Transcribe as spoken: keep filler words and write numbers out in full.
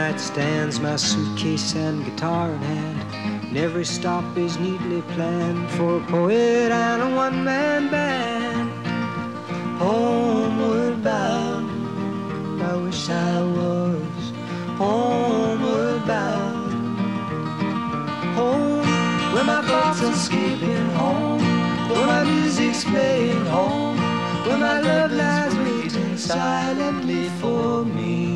night stands, my suitcase and guitar in hand, and every stop is neatly planned for a poet and a one-man band. Homeward bound, I wish I was homeward bound. Home, where my thoughts are escaping. Home, where my music's playing. Home, where my love lies waiting silently for me.